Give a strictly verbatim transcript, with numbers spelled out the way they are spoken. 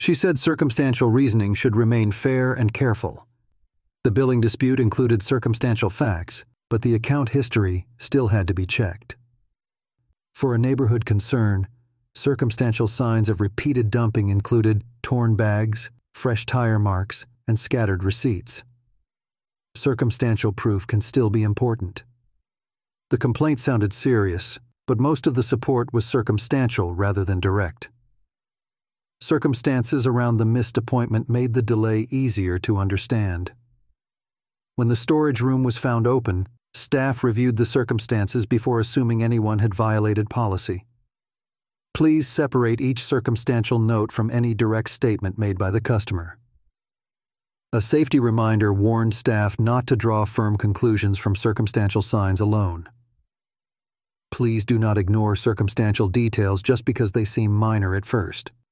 She said circumstantial reasoning should remain fair and careful. The billing dispute included circumstantial facts, but the account history still had to be checked. For a neighborhood concern, circumstantial signs of repeated dumping included torn bags, fresh tire marks, and scattered receipts. Circumstantial proof can still be important. The complaint sounded serious, but most of the support was circumstantial rather than direct. Circumstances around the missed appointment made the delay easier to understand. When the storage room was found open, staff reviewed the circumstances before assuming anyone had violated policy. Please separate each circumstantial note from any direct statement made by the customer. A safety reminder warned staff not to draw firm conclusions from circumstantial signs alone. Please do not ignore circumstantial details just because they seem minor at first.